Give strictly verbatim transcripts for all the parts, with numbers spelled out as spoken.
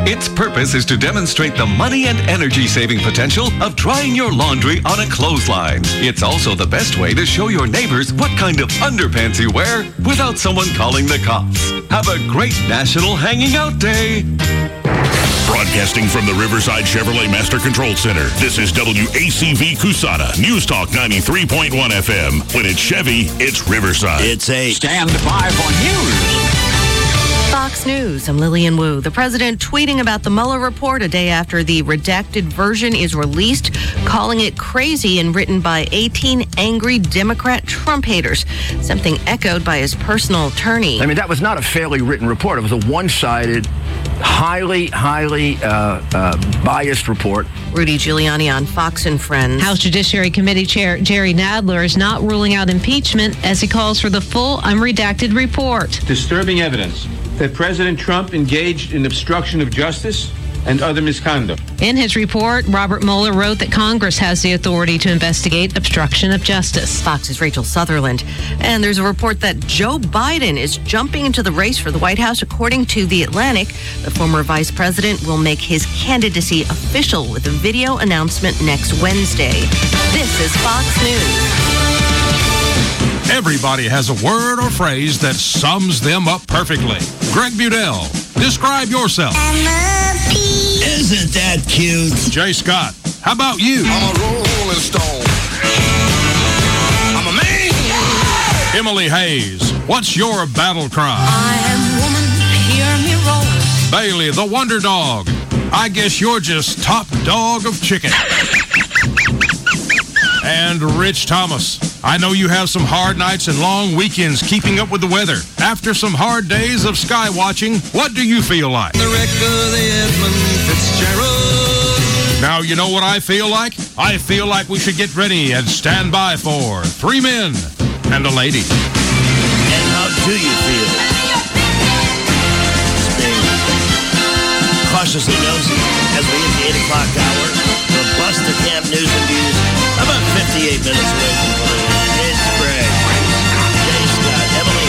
Its purpose is to demonstrate the money and energy-saving potential of drying your laundry on a clothesline. It's also the best way to show your neighbors what kind of underpants you wear without someone calling the cops. Have a great National Hanging Out Day. Broadcasting from the Riverside Chevrolet Master Control Center, this is W A C V Cusana, News Talk ninety-three point one F M. When it's Chevy, it's Riverside. It's a stand by for news. Fox News, I'm Lillian Wu. The president tweeting about the Mueller report a day after the redacted version is released, calling it crazy and written by eighteen angry Democrat Trump haters, something echoed by his personal attorney. I mean, that was not a fairly written report. It was a one-sided, highly, highly uh, uh, biased report. Rudy Giuliani on Fox and Friends. House Judiciary Committee Chair Jerry Nadler is not ruling out impeachment as he calls for the full unredacted report. Disturbing evidence that President Trump engaged in obstruction of justice and other misconduct. In his report, Robert Mueller wrote that Congress has the authority to investigate obstruction of justice. Fox's Rachel Sutherland. And there's a report that Joe Biden is jumping into the race for the White House. According to The Atlantic, the former vice president will make his candidacy official with a video announcement next Wednesday. This is Fox News. Everybody has a word or phrase that sums them up perfectly. Greg Budell, describe yourself. Isn't that cute? Jay Scott, how about you? I'm a rolling stone. I'm a man. Emily Hayes, what's your battle cry? I am woman, hear me roll. Bailey, the Wonder Dog, I guess you're just top dog of chicken. And Rich Thomas, I know you have some hard nights and long weekends keeping up with the weather. After some hard days of sky watching, what do you feel like? The wreck of the Edmund Fitzgerald. Now you know what I feel like? I feel like we should get ready and stand by for three men and a lady. And how do you feel? Stay cautiously nosy as we hit the eight o'clock hour. The Buster Camp News and Views. About fifty-eight minutes away from the It's Greg, Jay Scott, Emily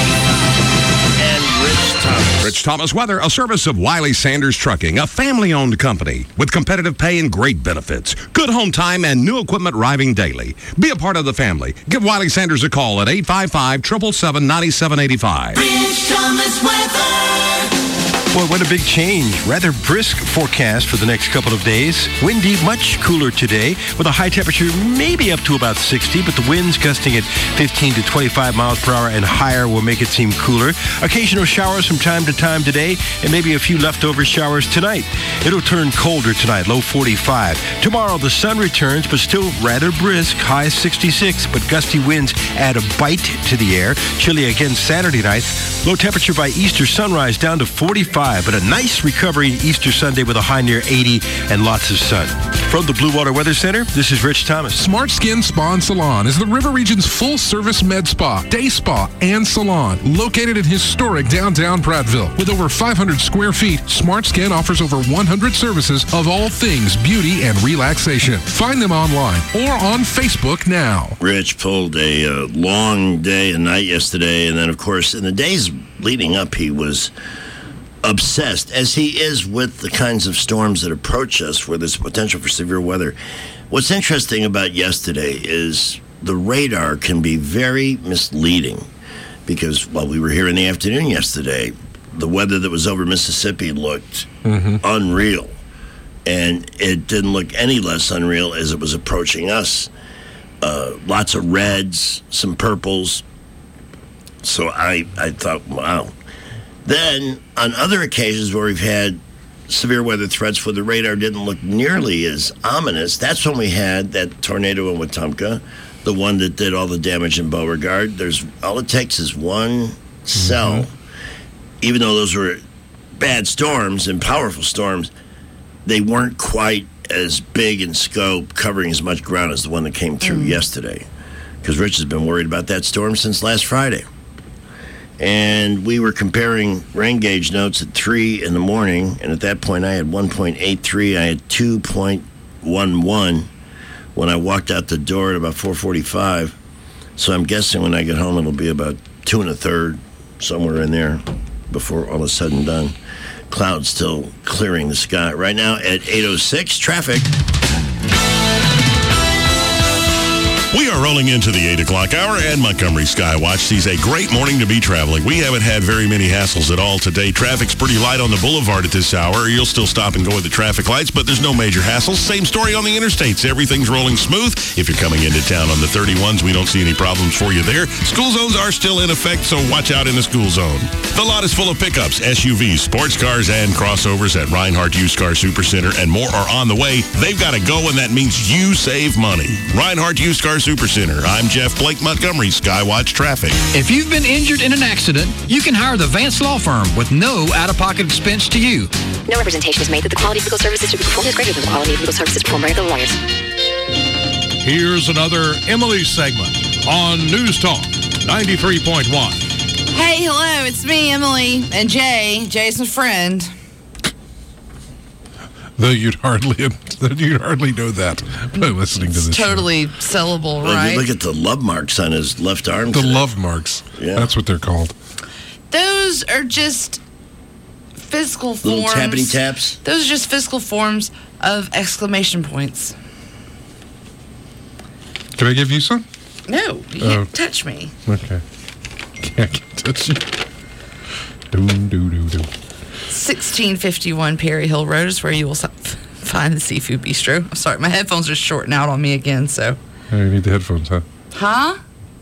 Hayes, and Rich Thomas. Rich Thomas Weather, a service of Wiley Sanders Trucking, a family-owned company with competitive pay and great benefits. Good home time and new equipment arriving daily. Be a part of the family. Give Wiley Sanders a call at eight five five, seven seven seven, nine seven eight five. Rich Thomas Weather. Boy, what a big change. Rather brisk forecast for the next couple of days. Windy, much cooler today, with a high temperature maybe up to about sixty, but the winds gusting at fifteen to twenty-five miles per hour and higher will make it seem cooler. Occasional showers from time to time today, and maybe a few leftover showers tonight. It'll turn colder tonight, low forty-five. Tomorrow, the sun returns, but still rather brisk, high sixty-six, but gusty winds add a bite to the air. Chilly again Saturday night. Low temperature by Easter sunrise down to forty-five. But a nice recovery Easter Sunday with a high near eighty and lots of sun. From the Blue Water Weather Center, this is Rich Thomas. Smart Skin Spa and Salon is the River Region's full-service med spa, day spa, and salon. Located in historic downtown Prattville. With over five hundred square feet, Smart Skin offers over one hundred services of all things beauty and relaxation. Find them online or on Facebook now. Rich pulled a uh, long day and night yesterday, and then, of course, in the days leading up, he was obsessed, as he is with the kinds of storms that approach us where there's potential for severe weather. What's interesting about yesterday is the radar can be very misleading because while we were here in the afternoon yesterday, the weather that was over Mississippi looked mm-hmm. unreal, and it didn't look any less unreal as it was approaching us. Uh, lots of reds, some purples. So I, I thought, wow. Then, on other occasions where we've had severe weather threats where the radar didn't look nearly as ominous, that's when we had that tornado in Wetumpka, the one that did all the damage in Beauregard. There's all it takes is one cell. Mm-hmm. Even though those were bad storms and powerful storms, they weren't quite as big in scope, covering as much ground as the one that came through mm-hmm. yesterday. Because Rich has been worried about that storm since last Friday. And we were comparing rain gauge notes at three in the morning, and at that point I had one point eight three. I had two point one one when I walked out the door at about four forty-five. So I'm guessing when I get home it'll be about two and a third, somewhere in there, before all is said and done. clouds still clearing the sky. Right now at eight oh six, traffic. We are rolling into the eight o'clock hour, and Montgomery Skywatch sees a great morning to be traveling. We haven't had very many hassles at all today. Traffic's pretty light on the boulevard at this hour. You'll still stop and go with the traffic lights, but there's no major hassles. Same story on the interstates. Everything's rolling smooth. If you're coming into town on the thirty-ones, we don't see any problems for you there. School zones are still in effect, so watch out in the school zone. The lot is full of pickups, S U Vs, sports cars, and crossovers at Reinhardt Used Car Supercenter, and more are on the way. They've got to go, and that means you save money. Reinhardt Used Car Supercenter. I'm Jeff Blake, Montgomery Skywatch Traffic. If you've been injured in an accident, you can hire the Vance Law Firm with no out-of-pocket expense to you. No representation is made that the quality of legal services to be performed is greater than the quality of legal services performed by other lawyers. Here's another Emily segment on News Talk ninety-three point one. Hey, hello, it's me, Emily, and Jay, Jason's friend. Though you'd hardly you'd hardly know that by listening to this. It's totally sellable, well, right? If you look at the love marks on his left arm. The today. love marks. Yeah. That's what they're called. Those are just physical forms. Little tappity taps? Those are just physical forms of exclamation points. Can I give you some? No, you can't uh, touch me. Okay. Can't touch you. Doo, doo, doo, doo. sixteen fifty-one Perry Hill Road is where you will find the Seafood Bistro. I'm sorry, my headphones are shorting out on me again, so. Oh, you need the headphones, huh? Huh?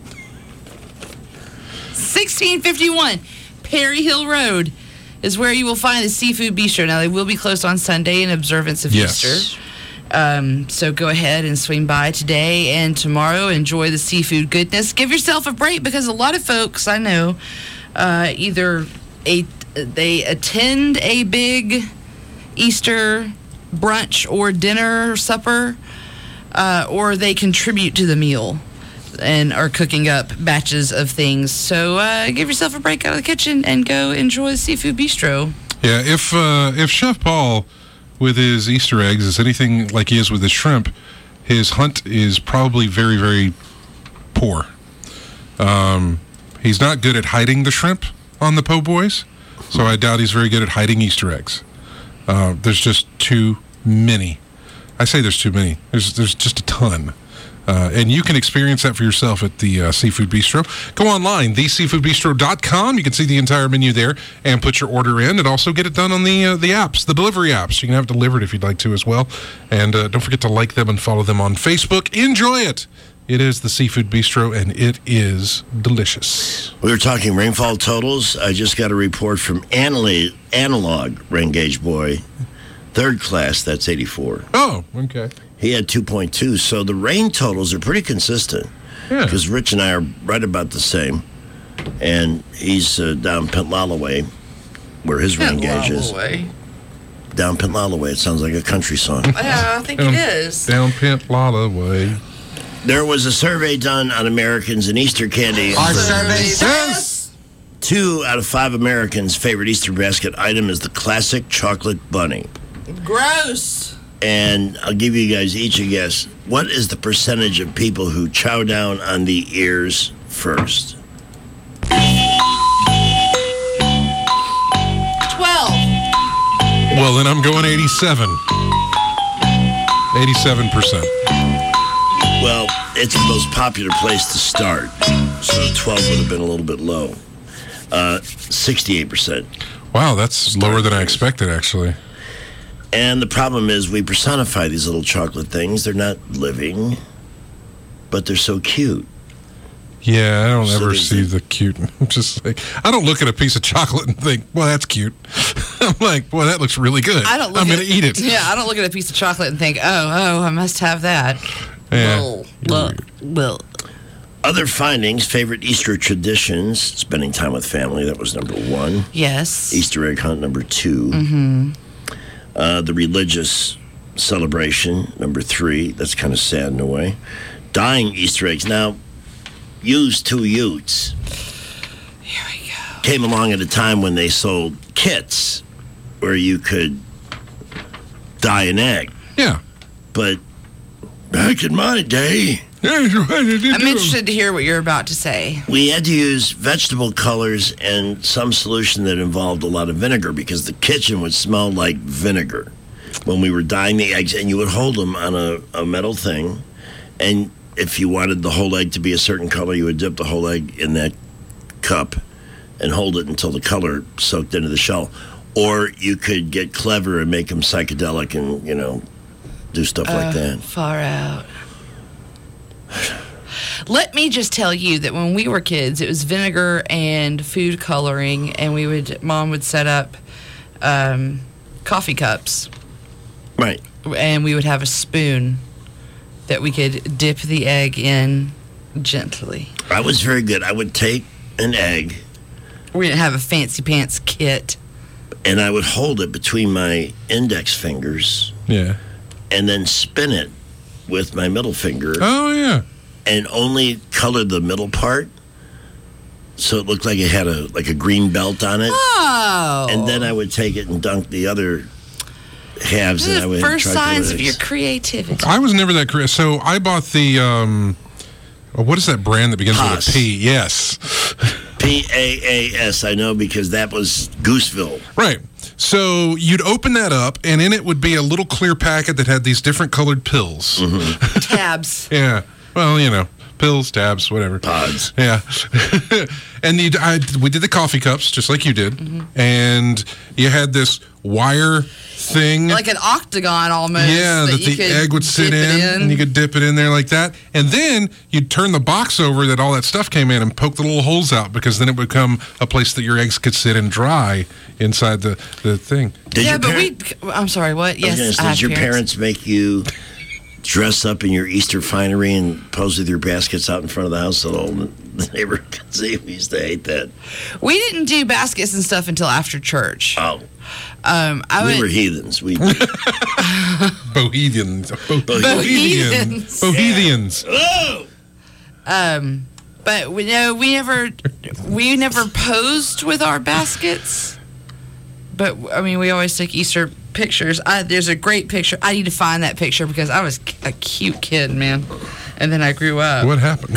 sixteen fifty-one Perry Hill Road is where you will find the Seafood Bistro. Now, they will be closed on Sunday in observance of yes. Easter. Um, so go ahead and swing by today and tomorrow. Enjoy the seafood goodness. Give yourself a break because a lot of folks I know uh, either a, they attend a big Easter brunch or dinner or supper, uh, or they contribute to the meal and are cooking up batches of things. So uh, give yourself a break out of the kitchen and go enjoy the Seafood Bistro. Yeah, if uh, if Chef Paul with his Easter eggs is anything like he is with his shrimp, his hunt is probably very, very poor. Um, he's not good at hiding the shrimp on the po' boys, so I doubt he's very good at hiding Easter eggs. Uh, there's just too many. I say there's too many. There's there's just a ton. Uh, and you can experience that for yourself at the uh, Seafood Bistro. Go online, the seafood bistro dot com. You can see the entire menu there and put your order in, and also get it done on the uh, the apps, the delivery apps. You can have it delivered if you'd like to as well. And uh, don't forget to like them and follow them on Facebook. Enjoy it. It is the Seafood Bistro, and it is delicious. We were talking rainfall totals. I just got a report from Analog, analog Rain Gauge Boy, third class, that's eighty-four. Oh, okay. He had two point two, so the rain totals are pretty consistent. Yeah. Because Rich and I are right about the same. And he's uh, down Pentlala way, where his rain gauge is. Way. Down Pentlala way. It sounds like a country song. Yeah, I think down, it is. Down Pentlala way. There was a survey done on Americans and Easter candy. Our survey says two out of five Americans' favorite Easter basket item is the classic chocolate bunny. Gross. And I'll give you guys each a guess. What is the percentage of people who chow down on the ears first? twelve. Well, then I'm going eighty-seven. eighty-seven percent. Well, it's the most popular place to start. So twelve would have been a little bit low. Uh, sixty-eight percent. Wow, that's lower than I expected, actually. And the problem is we personify these little chocolate things. They're not living, but they're so cute. Yeah, I don't So ever there's see the- the cute. I'm just like, I don't look at a piece of chocolate and think, well, that's cute. I'm like, well, that looks really good. I don't look I'm at, going to eat it. Yeah, I don't look at a piece of chocolate and think, oh, oh, I must have that. Yeah. Well, well, well. Other findings, favorite Easter traditions, spending time with family, that was number one. Yes. Easter egg hunt, number two. Mm-hmm. Uh, the religious celebration, number three. That's kind of sad in a way. Dyeing Easter eggs. Now, used two Utes. Here we go. Came along at a time when they sold kits where you could dye an egg. Yeah. But back in my day, I'm interested to hear what you're about to say. We had to use vegetable colors and some solution that involved a lot of vinegar because the kitchen would smell like vinegar when we were dyeing the eggs. And you would hold them on a, a metal thing. And if you wanted the whole egg to be a certain color, you would dip the whole egg in that cup and hold it until the color soaked into the shell. Or you could get clever and make them psychedelic and, you know, do stuff uh, like that. Far out. Let me just tell you that when we were kids, it was vinegar and food coloring, and we would, Mom would set up um, coffee cups. Right. And we would have a spoon that we could dip the egg in gently. I was very good. I would take an egg. We didn't have a fancy pants kit. And I would hold it between my index fingers. Yeah. And then spin it with my middle finger. Oh, yeah. And only color the middle part so it looked like it had a like a green belt on it. Oh. And then I would take it and dunk the other halves. This and I would is the first try signs to of your creativity. I was never that creative. So I bought the, um, oh, what is that brand that begins Haas. with a P? Yes. P A A S, I know because that was Gooseville. Right. So you'd open that up, and in it would be a little clear packet that had these different colored pills. Mm-hmm. Tabs. Yeah. Well, you know, pills, tabs, whatever. Pods. Yeah. And you, I, we did the coffee cups, just like you did. Mm-hmm. And you had this wire thing. Like an octagon almost. Yeah, that, that the egg would sit in, in, and you could dip it in there like that. And then you'd turn the box over that all that stuff came in and poke the little holes out, because then it would become a place that your eggs could sit and dry inside the, the thing. Did yeah, but parent- we... I'm sorry, what? Yes, I Did your parents. parents make you dress up in your Easter finery and pose with your baskets out in front of the house so all the neighbor could see? We used to hate that. We didn't do baskets and stuff until after church. Oh. Um, I we would, were heathens. We Bohemians. Bo- Bohemians. Bohemians. Oh. Um, but we no, we never, we never posed with our baskets. But I mean, we always took Easter pictures. I, there's a great picture. I need to find that picture because I was a cute kid, man. And then I grew up. What happened?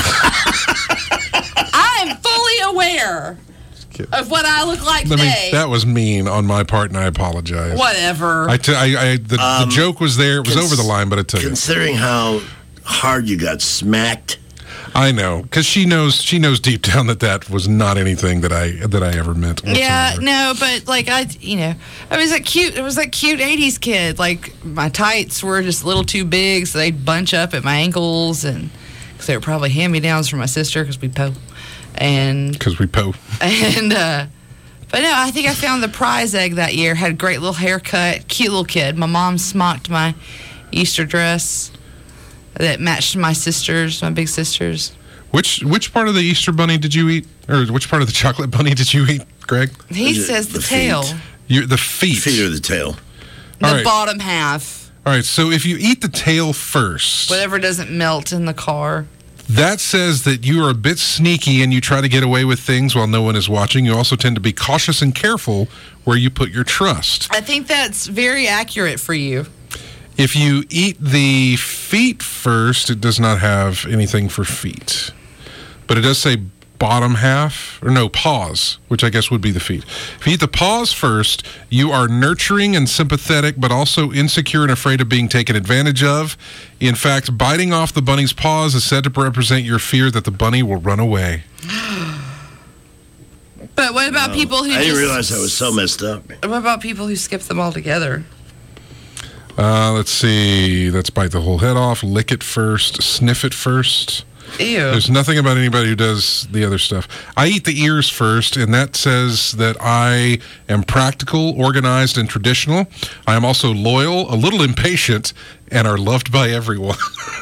I'm fully aware of what I look like Let today. Me, that was mean on my part, and I apologize. Whatever. I, t- I, I the, um, the joke was there. It was cons- over the line, but I took considering it. how hard you got smacked. I know, because she knows. She knows deep down that that was not anything that I that I ever meant. Whatsoever. Yeah, no, but like I, you know, I was that cute. It was that cute eighties kid. Like my tights were just a little too big, so they'd bunch up at my ankles, and because they were probably hand me downs from my sister because we po, and because we po, and uh, but no, I think I found the prize egg that year. Had a great little haircut, cute little kid. My mom smocked my Easter dress that matched my sister's, my big sister's. Which which part of the Easter bunny did you eat, or which part of the chocolate bunny did you eat, Greg? He says the, the tail. You the feet. Feet or the tail. The All right. bottom half. All right. So if you eat the tail first, whatever doesn't melt in the car. That says that you are a bit sneaky and you try to get away with things while no one is watching. You also tend to be cautious and careful where you put your trust. I think that's very accurate for you. If you eat the feet first, it does not have anything for feet. But it does say bottom half, or no, paws, which I guess would be the feet. If you eat the paws first, you are nurturing and sympathetic, but also insecure and afraid of being taken advantage of. In fact, biting off the bunny's paws is said to represent your fear that the bunny will run away. But what about no, people who I didn't just, realize I was so messed up. What about people who skip them altogether? Uh, let's see. Let's bite the whole head off, lick it first, sniff it first. Ew. There's nothing about anybody who does the other stuff. I eat the ears first, and that says that I am practical, organized, and traditional. I am also loyal, a little impatient, and are loved by everyone.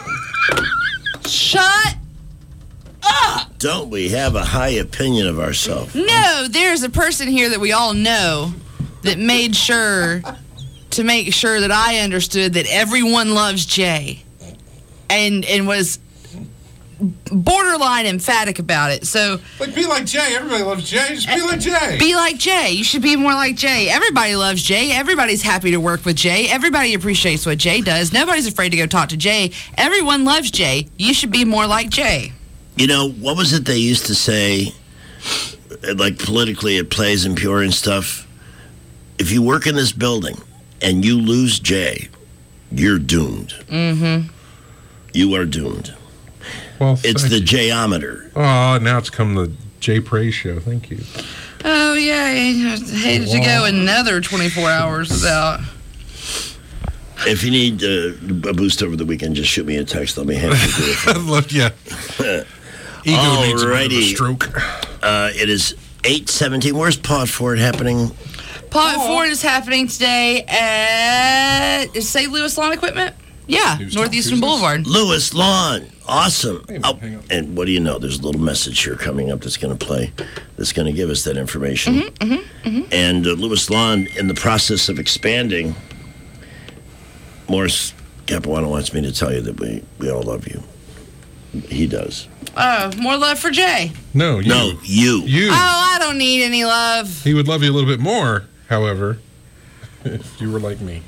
Shut up! Don't we have a high opinion of ourselves? No, there's a person here that we all know that made sure to make sure that I understood that everyone loves Jay, and and was borderline emphatic about it. So, like, be like Jay. Everybody loves Jay. Just be like Jay. Be like Jay. You should be more like Jay. Everybody loves Jay. Everybody's happy to work with Jay. Everybody appreciates what Jay does. Nobody's afraid to go talk to Jay. Everyone loves Jay. You should be more like Jay. You know, what was it they used to say, like politically it plays impure and stuff? If you work in this building and you lose Jay, you're doomed. Mm-hmm. You are doomed. Well, it's the J-ometer. Oh, now it's come the Jay Praise Show. Thank you. Oh, yeah. I hated to go another twenty-four hours without. If you need uh, a boost over the weekend, just shoot me a text. I'll be happy to do it. Look, yeah. Ego needs a bit of a stroke. Uh, it is eight seventeen. Where's Pod Ford happening? Pod oh. Ford is happening today at Saint Louis Lawn Equipment. Yeah, Northeastern Boulevard. Lewis Lawn. Awesome. Oh, and what do you know? There's a little message here coming up that's going to play, that's going to give us that information. Mm-hmm, mm-hmm, mm-hmm. And uh, Lewis Lawn, in the process of expanding, Morris Capuano wants me to tell you that we, we all love you. He does. Oh, more love for Jay. No, you. No, you. You. Oh, I don't need any love. He would love you a little bit more, however, if you were like me.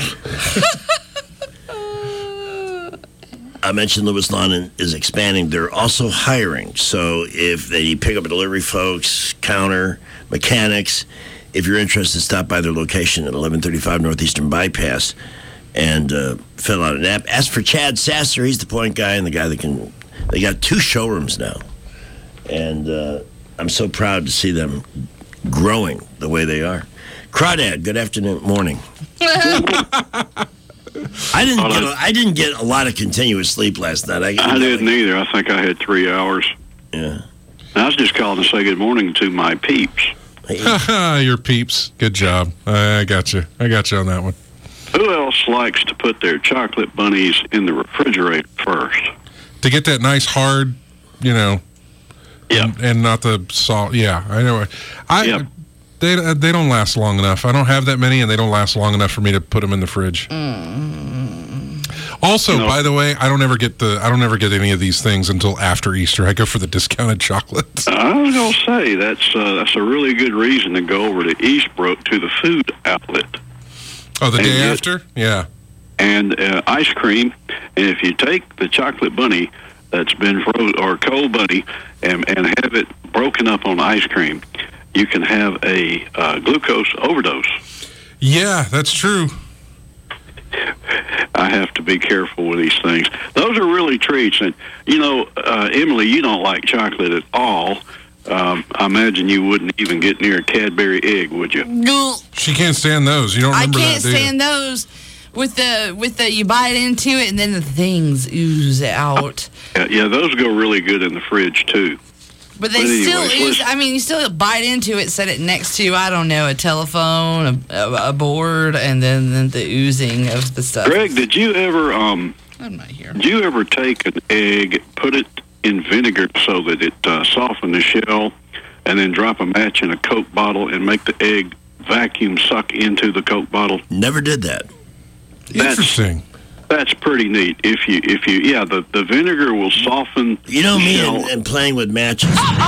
I mentioned Lewis Lawn is expanding. They're also hiring. So if they pick up delivery folks, counter, mechanics, if you're interested, stop by their location at eleven thirty-five Northeastern Bypass and uh, fill out an app. Ask for Chad Sasser. He's the point guy and the guy that can... They got two showrooms now. And uh, I'm so proud to see them growing the way they are. Crawdad, good afternoon, morning. I didn't get a, I didn't get a lot of continuous sleep last night. I, I didn't either. I think I had three hours. Yeah. I was just calling to say good morning to my peeps. Your peeps. Good job. I got you. I got you on that one. Who else likes to put their chocolate bunnies in the refrigerator first? To get that nice hard, you know, yeah, and, and not the salt. Yeah, I know. I yep. they they don't last long enough. I don't have that many, and they don't last long enough for me to put them in the fridge. Mm. Also, you know, by the way, I don't ever get the I don't ever get any of these things until after Easter. I go for the discounted chocolate. I was gonna say that's uh, that's a really good reason to go over to Eastbrook to the food outlet. Oh, the and day get, after? Yeah. And uh, ice cream. And if you take the chocolate bunny that's been frozen, or cold bunny, and, and have it broken up on ice cream, you can have a uh, glucose overdose. Yeah, that's true. I have to be careful with these things. Those are really treats. And, you know, uh, Emily, you don't like chocolate at all. Um, I imagine you wouldn't even get near a Cadbury egg, would you? No. She can't stand those. You don't remember I can't that, do you? stand those. With the with the you bite into it and then the things ooze out. Yeah, yeah, those go really good in the fridge too. But they but anyways, still ooze. listen. I mean, you still bite into it, set it next to I don't know a telephone, a, a, a board, and then, then the oozing of the stuff. Greg, did you ever um? I'm not here. Did you ever take an egg, put it in vinegar so that it uh, softened the shell, and then drop a match in a Coke bottle and make the egg vacuum suck into the Coke bottle? Never did that. That's, Interesting. That's pretty neat. If you, if you, yeah, the, the vinegar will soften. You know the me shell. and, and playing with matches.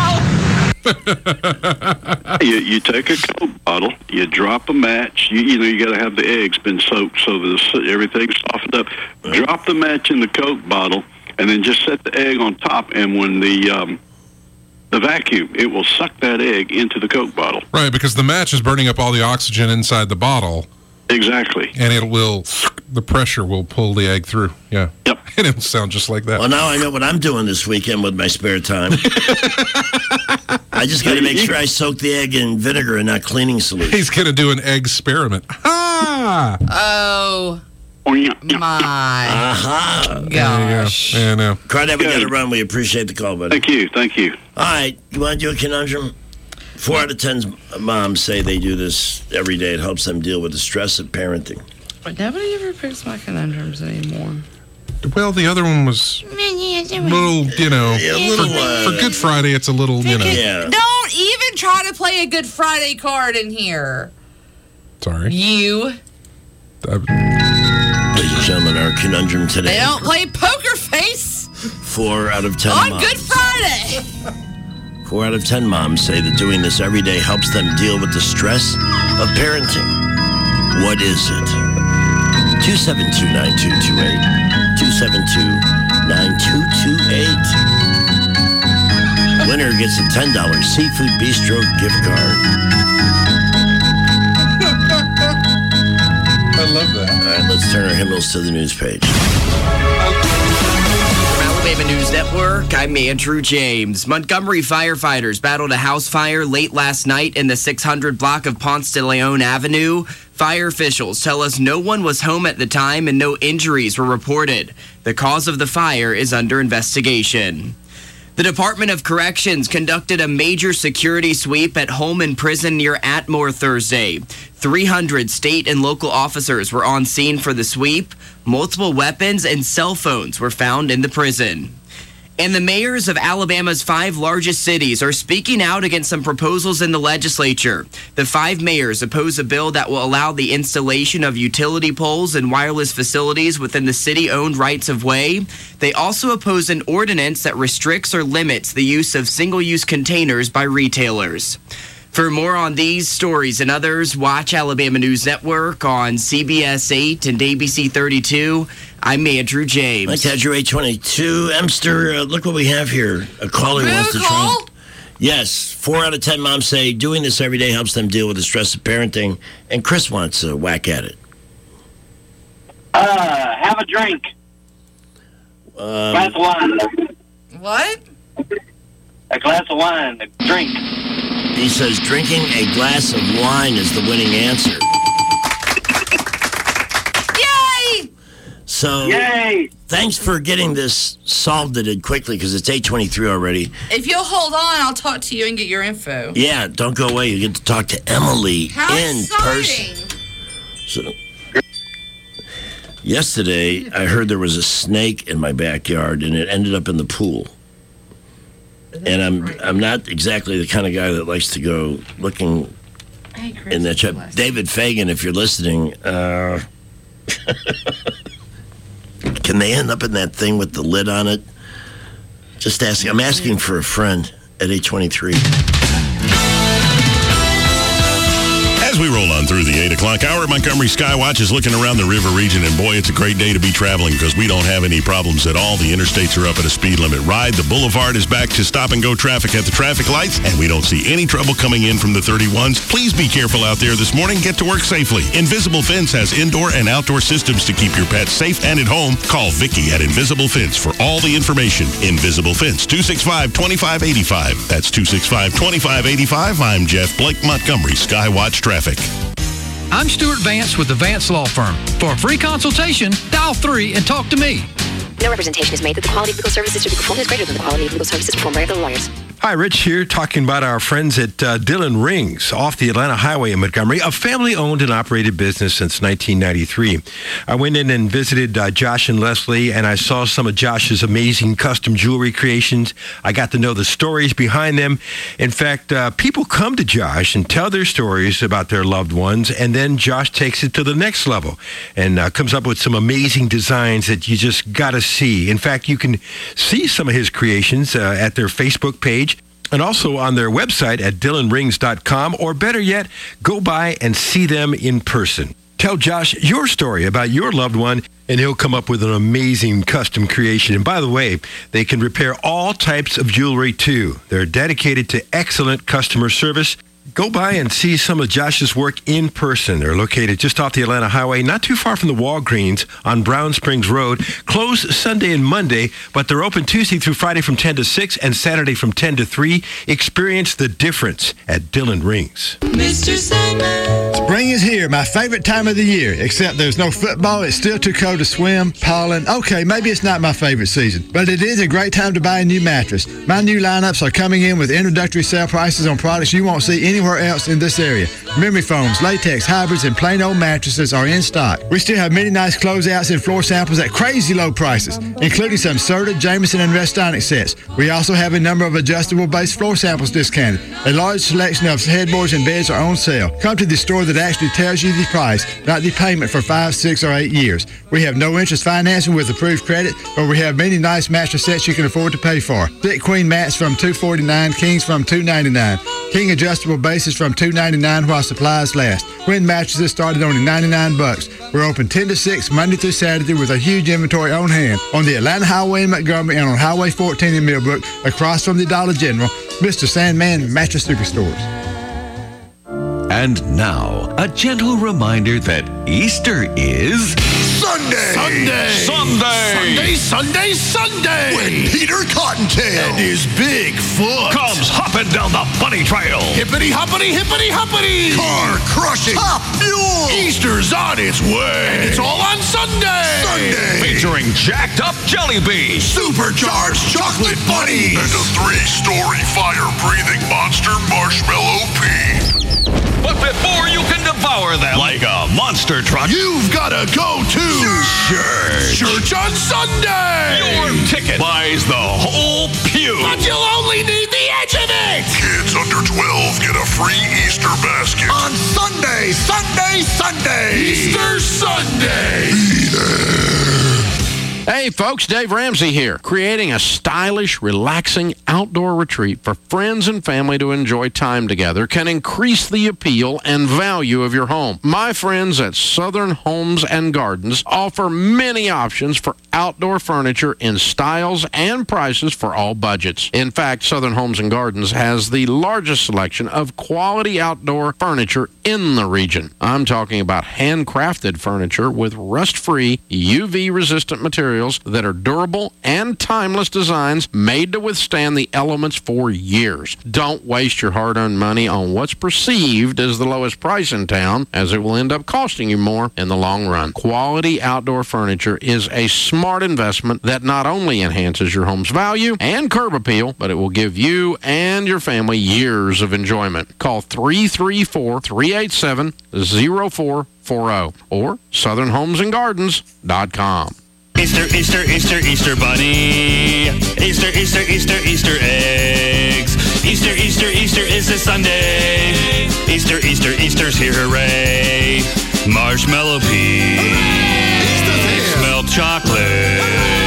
you, you take a Coke bottle, you drop a match. You, you know you got to have the eggs been soaked so that everything's softened up. Right. Drop the match in the Coke bottle, and then just set the egg on top. And when the um, the vacuum, it will suck that egg into the Coke bottle. Right, because the match is burning up all the oxygen inside the bottle. Exactly. And it will, the pressure will pull the egg through. Yeah. Yep. And it'll sound just like that. Well, now I know what I'm doing this weekend with my spare time. I just got to make sure I soak the egg in vinegar and not cleaning solution. He's going to do an egg experiment. Ah! Oh. My uh-huh. gosh. Yeah, I know. Crawdad, we got to run. We appreciate the call, buddy. Thank you. Thank you. All right. You want to do a conundrum? Four out of ten moms say they do this every day. It helps them deal with the stress of parenting. But nobody ever picks my conundrums anymore. Well, the other one was a little, you know, Yeah, a little, for, uh, for Good Friday, it's a little, you know. Yeah. Don't even try to play a Good Friday card in here. Sorry. You. Ladies and gentlemen, our conundrum today. They don't play Poker Face. Four out of ten On moms. Good Friday. Four out of ten moms say that doing this every day helps them deal with the stress of parenting. What is it? two seven two, nine two two eight. two seven two, nine two two eight. Winner gets a ten dollars Seafood Bistro gift card. I love that. All right, let's turn our hymnals to the news page. From Alabama News Network, I'm Andrew James. Montgomery firefighters battled a house fire late last night in the six hundred block of Ponce de Leon Avenue. Fire officials tell us no one was home at the time and no injuries were reported. The cause of the fire is under investigation. The Department of Corrections conducted a major security sweep at Holman Prison near Atmore Thursday. three hundred state and local officers were on scene for the sweep. Multiple weapons and cell phones were found in the prison. And the mayors of Alabama's five largest cities are speaking out against some proposals in the legislature. The five mayors oppose a bill that will allow the installation of utility poles and wireless facilities within the city-owned rights-of-way. They also oppose an ordinance that restricts or limits the use of single-use containers by retailers. For more on these stories and others, watch Alabama News Network on C B S eight and A B C thirty-two. I'm Andrew James. Mike Tadger, eight twenty-two. Emster, uh, look what we have here. A caller who wants to try. Yes, four out of ten moms say doing this every day helps them deal with the stress of parenting. And Chris wants a whack at it. Uh, have a drink. Um, glass of wine. What? A glass of wine. A drink. He says drinking a glass of wine is the winning answer. Yay! So, Yay! Thanks for getting this solved it quickly because it's eight twenty-three already. If you'll hold on, I'll talk to you and get your info. Yeah, don't go away. You get to talk to Emily How in exciting. person. So, yesterday, I heard there was a snake in my backyard and it ended up in the pool. And I'm I'm not exactly the kind of guy that likes to go looking Hey, Chris, in that shop. David Fagan, if you're listening, uh, can they end up in that thing with the lid on it? Just asking. I'm asking for a friend at eight twenty-three. As we roll on through the eight o'clock hour, Montgomery Skywatch is looking around the river region, and boy, it's a great day to be traveling because we don't have any problems at all. The interstates are up at a speed limit ride. The boulevard is back to stop-and-go traffic at the traffic lights, and we don't see any trouble coming in from the thirty-ones. Please be careful out there this morning. Get to work safely. Invisible Fence has indoor and outdoor systems to keep your pets safe and at home. Call Vicky at Invisible Fence for all the information. Invisible Fence, two six five, two five eight five. That's two six five, two five eight five. I'm Jeff Blake, Montgomery Skywatch Traffic. I'm Stuart Vance with the Vance Law Firm. For a free consultation, dial three and talk to me. No representation is made that the quality of legal services to be performed is greater than the quality of legal services performed by other lawyers. Hi, Rich here, talking about our friends at uh, Dillon Rings off the Atlanta Highway in Montgomery, a family-owned and operated business since nineteen ninety-three. I went in and visited uh, Josh and Leslie, and I saw some of Josh's amazing custom jewelry creations. I got to know the stories behind them. In fact, uh, people come to Josh and tell their stories about their loved ones, and then Josh takes it to the next level and uh, comes up with some amazing designs that you just got to see. In fact, you can see some of his creations uh, at their Facebook page, and also on their website at dillon rings dot com, or better yet, go by and see them in person. Tell Josh your story about your loved one, and he'll come up with an amazing custom creation. And by the way, they can repair all types of jewelry too. They're dedicated to excellent customer service. Go by and see some of Josh's work in person. They're located just off the Atlanta Highway, not too far from the Walgreens on Brown Springs Road. Closed Sunday and Monday, but they're open Tuesday through Friday from ten to six and Saturday from ten to three. Experience the difference at Dillon Rings. Mister Sandman. Spring is here, my favorite time of the year, except there's no football, it's still too cold to swim, pollen. Okay, maybe it's not my favorite season, but it is a great time to buy a new mattress. My new lineups are coming in with introductory sale prices on products you won't see any anywhere else in this area. Memory foams, latex, hybrids, and plain old mattresses are in stock. We still have many nice closeouts and floor samples at crazy low prices, including some Serta, Jameson, and Restonic sets. We also have a number of adjustable base floor samples discounted. A large selection of headboards and beds are on sale. Come to the store that actually tells you the price, not the payment for five, six, or eight years. We have no interest financing with approved credit, but we have many nice mattress sets you can afford to pay for. Thick queen mats from two forty-nine, kings from two ninety-nine, king adjustable bases from two ninety-nine while supplies last. Queen mattresses start at only ninety-nine bucks. We're open ten to six Monday through Saturday with a huge inventory on hand on the Atlanta Highway in Montgomery and on Highway fourteen in Millbrook, across from the Dollar General. Mister Sandman Mattress Superstores. And now, a gentle reminder that Easter is... Sunday! Sunday! Sunday! Sunday, Sunday, Sunday! When Peter Cottontail and his big foot comes hopping down the bunny trail. Hippity hoppity hippity hoppity! Car crushing! Top fuel! Easter's on its way! And it's all on Sunday! Sunday! Featuring jacked up jelly beans, supercharged chocolate bunnies, and a three-story fire-breathing monster marshmallow pea. But before you can devour them like a monster truck, you've got to go to church. Church on Sunday. Your ticket buys the whole pew. But you'll only need the edge of it. Kids under twelve get a free Easter basket. On Sunday, Sunday, Sunday. Easter Sunday. Be there. Hey folks, Dave Ramsey here, creating a stylish, relaxing outdoor retreat for friends and family to enjoy time together can increase the appeal and value of your home. My friends at Southern Homes and Gardens offer many options for outdoor furniture in styles and prices for all budgets. In fact, Southern Homes and Gardens has the largest selection of quality outdoor furniture in the region. I'm talking about handcrafted furniture with rust-free, U V-resistant materials that are durable and timeless designs made to withstand the elements for years. Don't waste your hard-earned money on what's perceived as the lowest price in town, as it will end up costing you more in the long run. Quality outdoor furniture is a smart investment that not only enhances your home's value and curb appeal, but it will give you and your family years of enjoyment. Call three three four, three eight seven, zero four four zero or southern homes and gardens dot com. Easter, Easter, Easter, Easter bunny. Easter, Easter, Easter, Easter eggs. Easter, Easter, Easter is this Sunday. Easter, Easter, Easter's here, hooray. Marshmallow peas. Melt chocolate.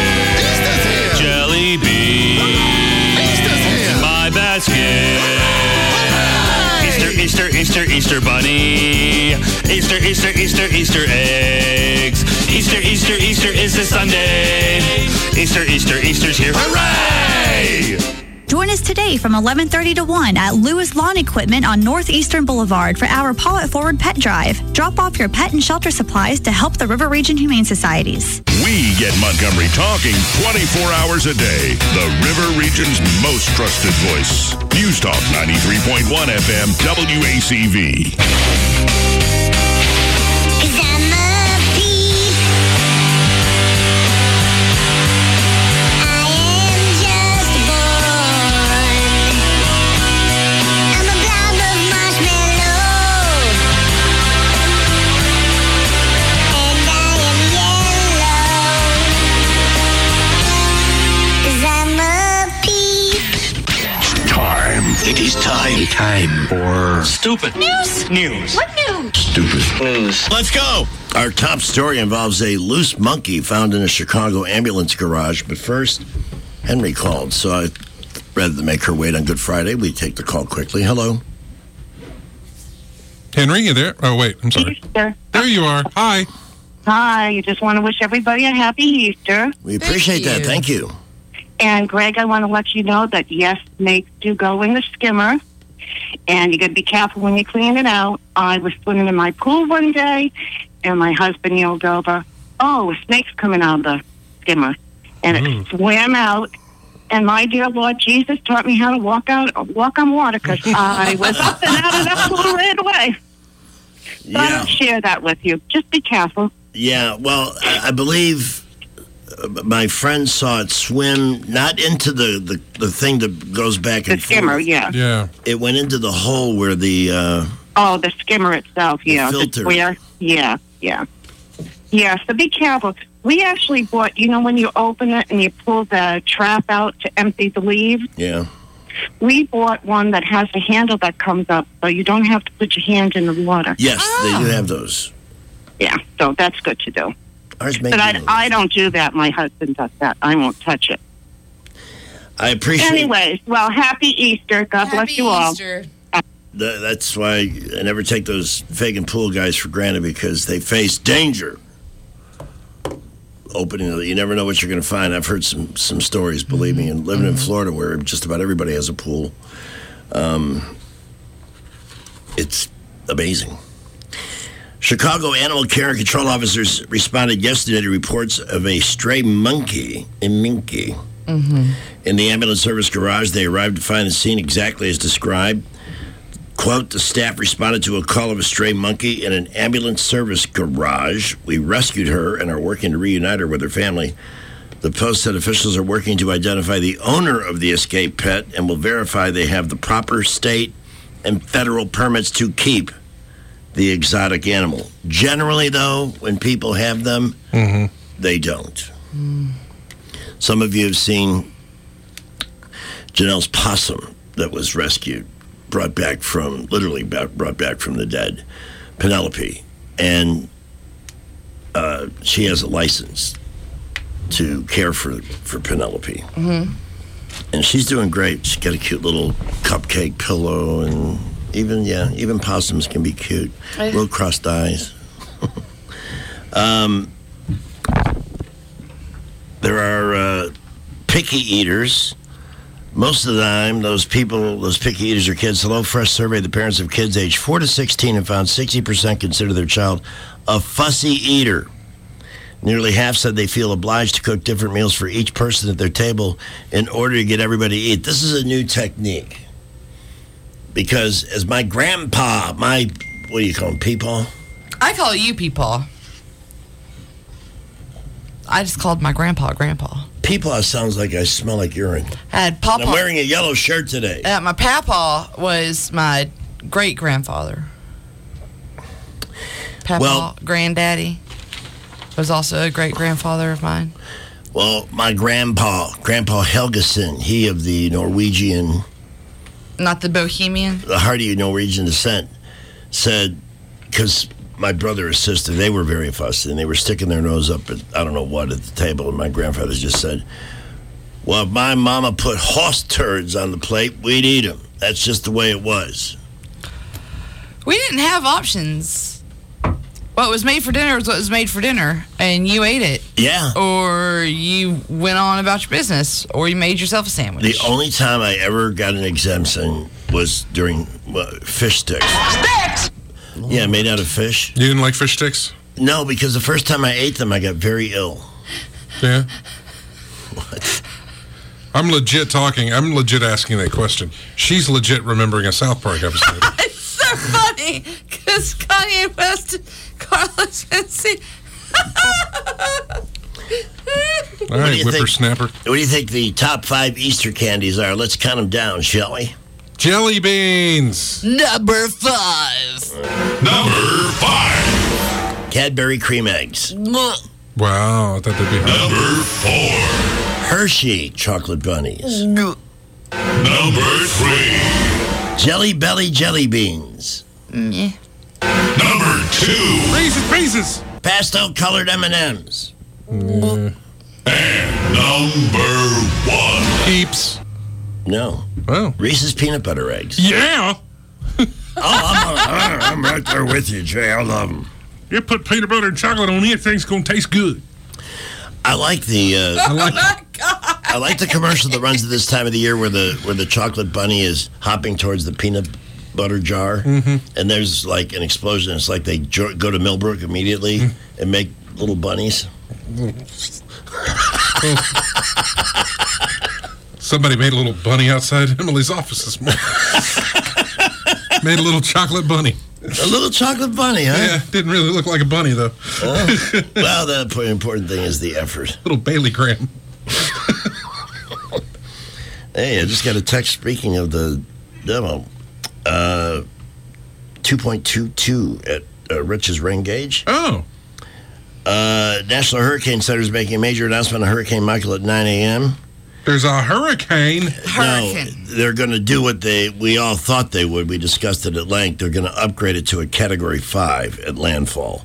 Jelly beans. My basket. Easter, Easter, Easter, Easter bunny. Easter, Easter, Easter, Easter eggs. Easter, Easter, Easter is this Sunday. Easter, Easter, Easter's here. Hooray! Join us today from eleven thirty to one at Lewis Lawn Equipment on Northeastern Boulevard for our Paw It Forward Pet Drive. Drop off your pet and shelter supplies to help the River Region Humane Societies. We get Montgomery talking twenty-four hours a day. The River Region's most trusted voice. News Talk ninety-three point one F M W A C V. It is time. Time for stupid news. News. What news? Stupid news. Let's go. Our top story involves a loose monkey found in a Chicago ambulance garage. But first, Henry called, so I, rather than make her wait on Good Friday, we take the call quickly. Hello. Henry, you there? Oh, wait, I'm sorry. Easter. There you are. Hi. Hi. I just want to wish everybody a happy Easter. We appreciate that. Thank you. And, Greg, I want to let you know that, yes, snakes do go in the skimmer, and you got to be careful when you clean it out. I was swimming in my pool one day, and my husband yelled over, oh, a snake's coming out of the skimmer. And mm. it swam out, and my dear Lord Jesus taught me how to walk out, walk on water, because I was up and out of that pool right away. So yeah. I don't share that with you. Just be careful. Yeah, well, I, I believe... my friend saw it swim not into the, the, the thing that goes back and The skimmer, forth. yeah. Yeah. It went into the hole where the uh, Oh, the skimmer itself, The yeah. filter. Where, yeah, yeah. Yeah, so be careful. We actually bought, you know, when you open it and you pull the trap out to empty the leaves, yeah. we bought one that has a handle that comes up, so you don't have to put your hand in the water. Yes, they do have those. Yeah, so that's good to do. Ours may But be I, those. I don't do that. My husband does that. I won't touch it. I appreciate. Anyways, well, happy Easter. God bless you all. Easter. Th- that's why I never take those Fagan pool guys for granted, because they face danger. Opening, you never know what you're going to find. I've heard some some stories, believe me, and living in Florida where just about everybody has a pool. Um, it's amazing. Chicago Animal Care and Control officers responded yesterday to reports of a stray monkey, a minky, Mm-hmm. in the ambulance service garage. They arrived to find the scene exactly as described. Quote, the staff responded to a call of a stray monkey in an ambulance service garage. We rescued her and are working to reunite her with her family. The Post said officials are working to identify the owner of the escaped pet and will verify they have the proper state and federal permits to keep the exotic animal. Generally, though, when people have them, Mm-hmm. they don't. Some of you have seen Janelle's possum that was rescued, brought back from, literally back, brought back from the dead, Penelope. And uh, she has a license to care for, for Penelope. Mm-hmm. And she's doing great. She's got a cute little cupcake pillow, and even, yeah, even possums can be cute. Right. Little crossed eyes. um, there are uh, picky eaters. Most of the time, those people, those picky eaters are kids. HelloFresh surveyed the parents of kids aged four to sixteen and found sixty percent consider their child a fussy eater. Nearly half said they feel obliged to cook different meals for each person at their table in order to get everybody to eat. This is a new technique. Because as my grandpa, my, what do you call him, Peepaw? I call you Peepaw. I just called my grandpa Grandpa. Peepaw sounds like I smell like urine. I had Papa. And I'm wearing a yellow shirt today. Uh, my Papa was my great grandfather. Papa, Well- granddaddy, was also a great grandfather of mine. Well, my grandpa, Grandpa Helgeson, he of the Norwegian, Not the Bohemian. the hearty Norwegian descent, said, because my brother or sister, they were very fussy, and they were sticking their nose up at, I don't know what, at the table, and my grandfather just said, well, if my mama put horse turds on the plate, we'd eat them. That's just the way it was. We didn't have options. What was made for dinner was what was made for dinner, and you ate it. Yeah. Or you went on about your business, or you made yourself a sandwich. The only time I ever got an exemption was during uh, fish sticks. Sticks! Yeah, made out of fish. You didn't like fish sticks? No, because the first time I ate them, I got very ill. Yeah. What? I'm legit talking. I'm legit asking that question. She's legit remembering a South Park episode. It's so funny, because Kanye West and Carlos Mencia. All What do right, you whippersnapper. What do you think the top five Easter candies are? Let's count them down, shall we? Jelly beans. Number five. Number five. Cadbury cream eggs. Wow, I thought they'd be high. Number four. Hershey chocolate bunnies. Number three. Jelly Belly jelly beans. Yeah. Number two. Reese's Pieces. Pastel colored M and M's. Mm. And number one. Peeps. No. Oh. Reese's peanut butter eggs. Yeah. Oh, I'm, I'm right there with you, Jay. I love them. You put peanut butter and chocolate on it, things gonna taste good. I like the. Uh, I like. I like the commercial that runs at this time of the year where the where the chocolate bunny is hopping towards the peanut butter jar, mm-hmm. and there's like an explosion. It's like they jo- go to Millbrook immediately mm-hmm. and make little bunnies. Somebody made a little bunny outside Emily's office this morning. Made a little chocolate bunny. A little chocolate bunny, huh? Yeah, didn't really look like a bunny, though. Oh. Well, the important thing is the effort. Little Bailey Graham. Hey, I just got a text, speaking of the demo. Uh, two point two two at uh, Rich's rain gauge. Oh. Uh, National Hurricane Center is making a major announcement on Hurricane Michael at nine a.m. There's a hurricane. Hurricane. No, they're going to do what they we all thought they would. We discussed it at length. They're going to upgrade it to a Category five at landfall.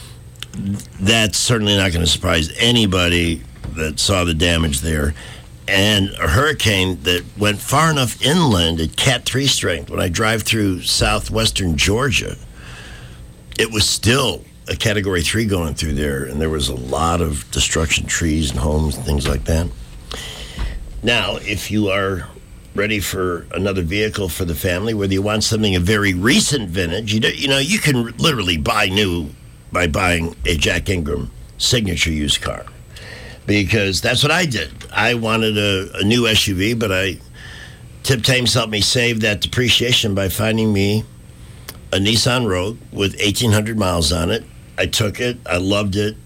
That's certainly not going to surprise anybody that saw the damage there. And a hurricane that went far enough inland at Cat three strength. When I drive through southwestern Georgia, it was still a Category three going through there, and there was a lot of destruction, trees and homes and things like that. Now, if you are ready for another vehicle for the family, whether you want something a very recent vintage, you know, you know, you can literally buy new by buying a Jack Ingram signature used car. Because that's what I did. I wanted a, a new S U V, but I Tip Thames helped me save that depreciation by finding me a Nissan Rogue with eighteen hundred miles on it. I took it. I loved it.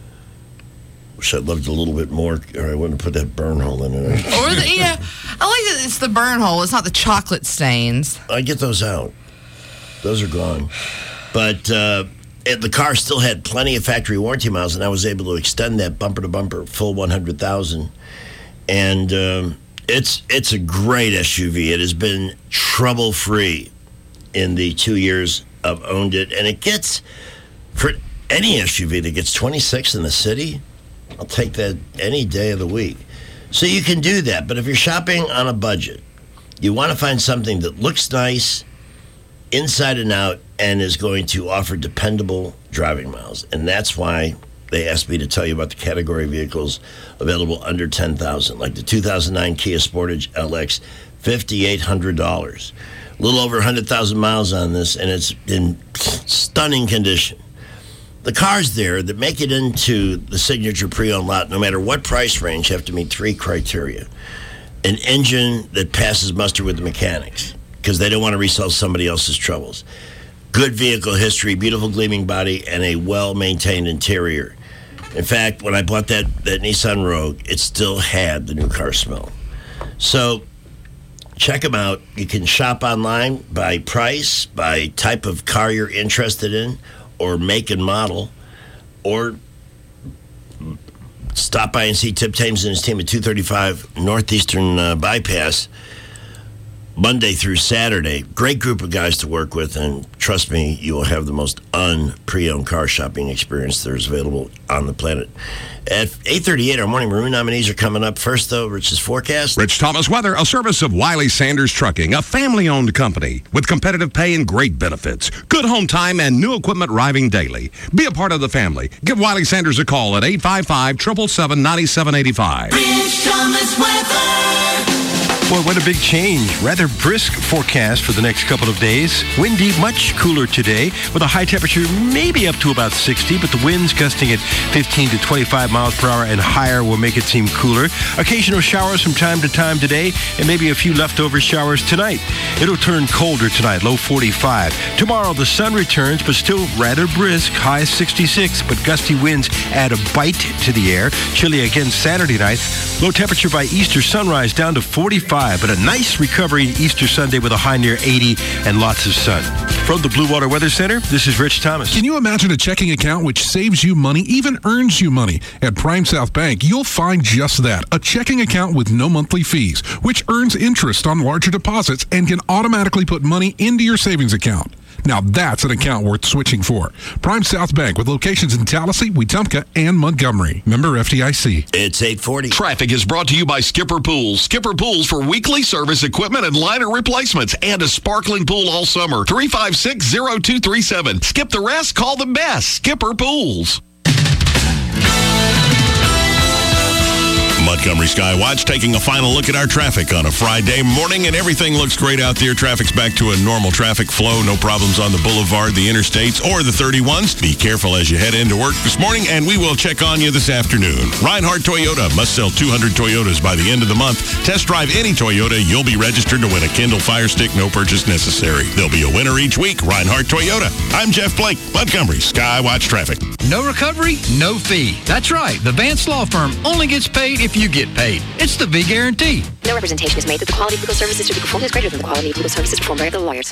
Wish I loved it a little bit more, or I wouldn't have put that burn hole in it. Or the, yeah, I like that it's the burn hole. It's not the chocolate stains. I get those out. Those are gone. But uh, it, the car still had plenty of factory warranty miles, and I was able to extend that bumper to bumper, full one hundred thousand. And um, it's it's a great S U V. It has been trouble-free in the two years I've owned it. And it gets, for any S U V that gets twenty-six in the city, I'll take that any day of the week. So you can do that. But if you're shopping on a budget, you want to find something that looks nice inside and out and is going to offer dependable driving miles. And that's why they asked me to tell you about the category vehicles available under ten thousand dollars, like the two thousand nine Kia Sportage L X, five thousand eight hundred dollars. A little over one hundred thousand miles on this, and it's in stunning condition. The cars there that make it into the signature pre-owned lot, no matter what price range, have to meet three criteria. An engine that passes muster with the mechanics, because they don't want to resell somebody else's troubles. Good vehicle history, beautiful gleaming body, and a well-maintained interior. In fact, when I bought that, that Nissan Rogue, it still had the new car smell. So check them out. You can shop online by price, by type of car you're interested in, or make and model, or stop by and see Tip Thames and his team at two thirty-five Northeastern uh, Bypass Monday through Saturday. Great group of guys to work with, and trust me, you will have the most un-pre-owned car shopping experience there's available on the planet. At eight thirty-eight, our morning Maroon nominees are coming up. First, though, Rich's forecast. Rich Thomas Weather, a service of Wiley Sanders Trucking, a family-owned company with competitive pay and great benefits. Good home time and new equipment arriving daily. Be a part of the family. Give Wiley Sanders a call at eight five five, seven seven seven, nine seven eight five. Rich Thomas Weather. Boy, what a big change. Rather brisk forecast for the next couple of days. Windy, much cooler today, with a high temperature maybe up to about sixty, but the winds gusting at fifteen to twenty-five miles per hour and higher will make it seem cooler. Occasional showers from time to time today, and maybe a few leftover showers tonight. It'll turn colder tonight, low forty-five. Tomorrow, the sun returns, but still rather brisk, high sixty-six, but gusty winds add a bite to the air. Chilly again Saturday night. Low temperature by Easter sunrise down to forty-five. But a nice recovery Easter Sunday with a high near eighty and lots of sun. From the Blue Water Weather Center, this is Rich Thomas. Can you imagine a checking account which saves you money, even earns you money? At Prime South Bank, you'll find just that, a checking account with no monthly fees, which earns interest on larger deposits and can automatically put money into your savings account. Now that's an account worth switching for. Prime South Bank with locations in Tallahassee, Wetumpka, and Montgomery. Member F D I C. It's eight forty. Traffic is brought to you by Skipper Pools. Skipper Pools for weekly service equipment and liner replacements and a sparkling pool all summer. three five six, zero two three seven. Skip the rest, call the best. Skipper Pools. Montgomery Skywatch taking a final look at our traffic on a Friday morning, and everything looks great out there. Traffic's back to a normal traffic flow. No problems on the boulevard, the interstates, or the thirty-ones. Be careful as you head into work this morning, and we will check on you this afternoon. Reinhardt Toyota must sell two hundred Toyotas by the end of the month. Test drive any Toyota. You'll be registered to win a Kindle Fire Stick, no purchase necessary. There'll be a winner each week. Reinhardt Toyota. I'm Jeff Blake, Montgomery Skywatch Traffic. No recovery, no fee. That's right. The Vance Law Firm only gets paid if you get paid. It's the V Guarantee. No representation is made that the quality of legal services to be performed is greater than the quality of legal services performed by other lawyers.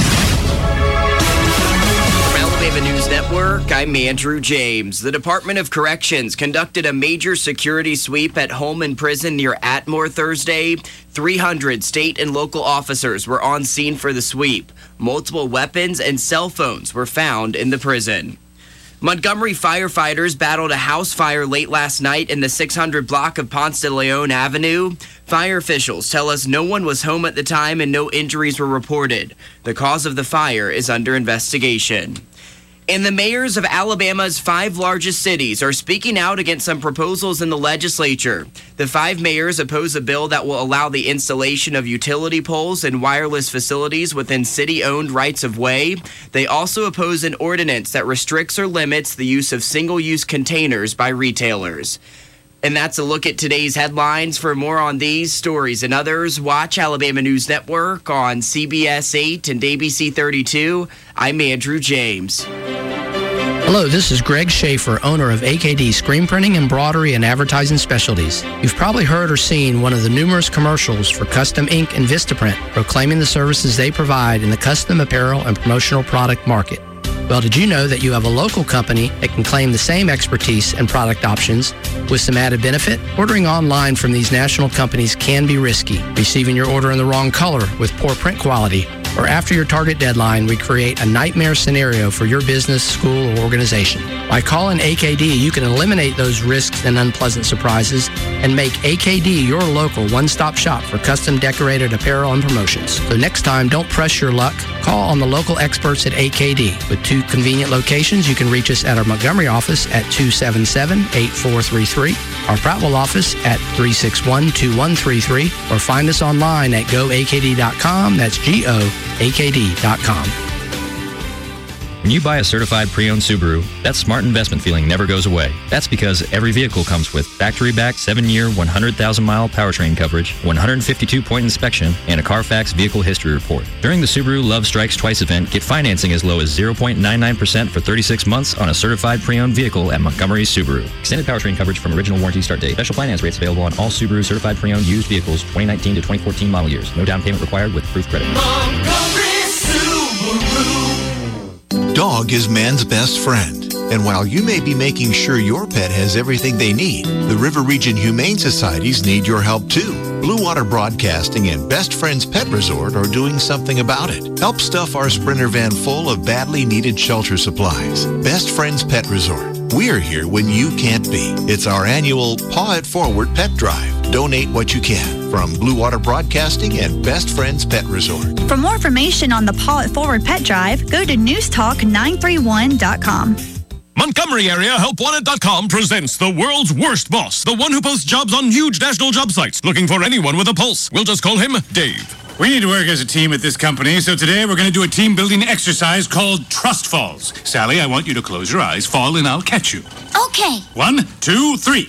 From Alabama News Network, I'm Andrew James. The Department of Corrections conducted a major security sweep at Holman Prison near Atmore Thursday. three hundred state and local officers were on scene for the sweep. Multiple weapons and cell phones were found in the prison. Montgomery firefighters battled a house fire late last night in the six hundred block of Ponce de Leon Avenue. Fire officials tell us no one was home at the time and no injuries were reported. The cause of the fire is under investigation. And the mayors of Alabama's five largest cities are speaking out against some proposals in the legislature. The five mayors oppose a bill that will allow the installation of utility poles and wireless facilities within city-owned rights-of-way. They also oppose an ordinance that restricts or limits the use of single-use containers by retailers. And that's a look at today's headlines. For more on these stories and others, watch Alabama News Network on C B S eight and A B C thirty-two. I'm Andrew James. Hello, this is Greg Schaefer, owner of A K D Screen Printing, Embroidery, and Advertising Specialties. You've probably heard or seen one of the numerous commercials for Custom Ink and Vistaprint, proclaiming the services they provide in the custom apparel and promotional product market. Well, did you know that you have a local company that can claim the same expertise and product options with some added benefit? Ordering online from these national companies can be risky. Receiving your order in the wrong color with poor print quality, or after your target deadline, we create a nightmare scenario for your business, school, or organization. By calling A K D, you can eliminate those risks and unpleasant surprises and make A K D your local one-stop shop for custom decorated apparel and promotions. So next time, don't press your luck. Call on the local experts at A K D. With two convenient locations, you can reach us at our Montgomery office at two seven seven, eight four three three, our Prattville office at three six one, two one three three, or find us online at go A K D dot com. That's G O A K D dot com. When you buy a certified pre-owned Subaru, that smart investment feeling never goes away. That's because every vehicle comes with factory-backed seven-year, one hundred thousand mile powertrain coverage, one hundred fifty-two point inspection, and a Carfax vehicle history report. During the Subaru Love Strikes Twice event, get financing as low as zero point nine nine percent for thirty-six months on a certified pre-owned vehicle at Montgomery Subaru. Extended powertrain coverage from original warranty start date. Special finance rates available on all Subaru certified pre-owned used vehicles twenty nineteen to twenty fourteen model years. No down payment required with approved credit. Montgomery Subaru. Dog is man's best friend. And while you may be making sure your pet has everything they need, the River Region Humane Societies need your help too. Blue Water Broadcasting and Best Friends Pet Resort are doing something about it. Help stuff our Sprinter van full of badly needed shelter supplies. Best Friends Pet Resort. We're here when you can't be. It's our annual Paw It Forward Pet Drive. Donate what you can. From Blue Water Broadcasting and Best Friends Pet Resort. For more information on the Paw It Forward Pet Drive, go to news talk nine three one dot com. Montgomery Area Help Wanted dot com presents the world's worst boss, the one who posts jobs on huge national job sites, looking for anyone with a pulse. We'll just call him Dave. We need to work as a team at this company, so today we're going to do a team-building exercise called Trust Falls. Sally, I want you to close your eyes, fall, and I'll catch you. Okay. One, two, three.